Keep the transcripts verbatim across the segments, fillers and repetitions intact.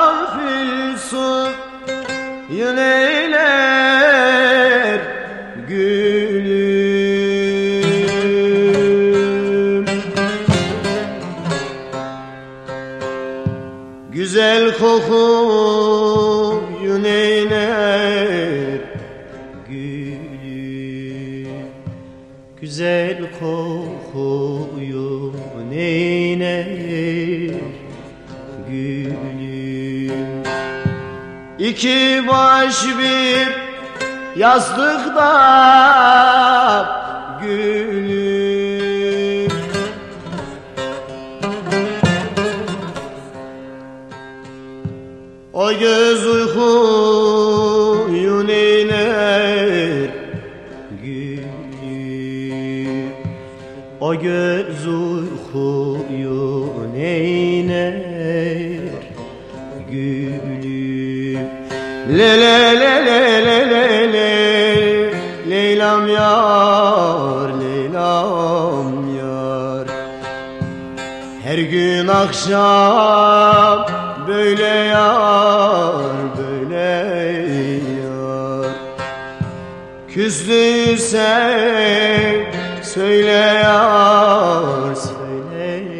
Karanfil suyun eyler gülüm. Güzel kokuyun eyler gülüm. Güzel kokuyun eyler gülüm. İki baş bir yastıkta gülüm. O göz uykuyun eyler gülüm. O göz uykuyun eyler gülüm. Le le le le le le le Leylam yar, Leylam yar. Her gün akşam böyle yar, böyle yar. Küstüysen söyle yar, söyle yar.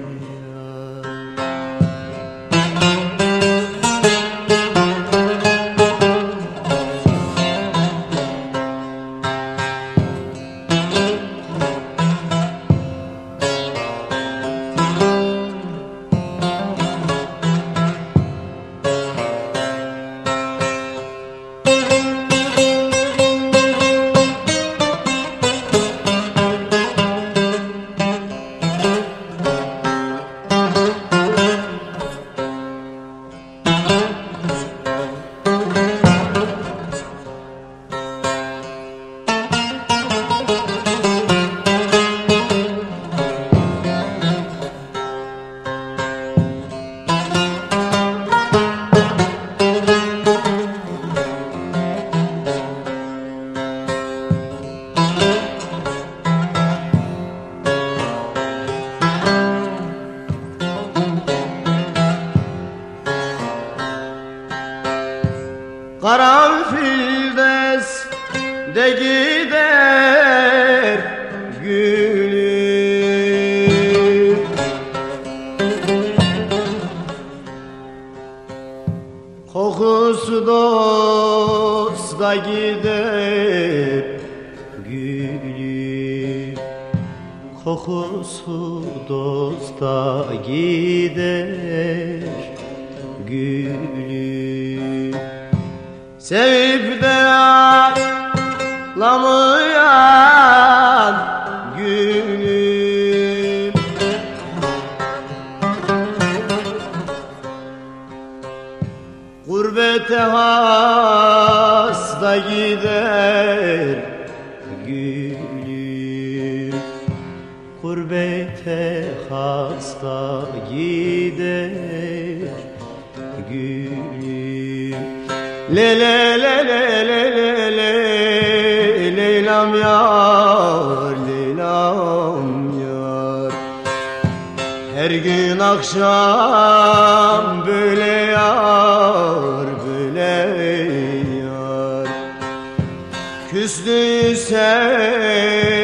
Karanfil de gider gülüm. Kokusu dosta gider gülüm. Kokusu dosta gider gülüm. Sevip de ağlamayan gülüm. Gurbete hasta gider gülüm. Gurbete hasta gider gülüm. Le le le le le le le Leylam yar, Leylam yar. Her gün akşam böyle yar, böyle yar. Küstüysen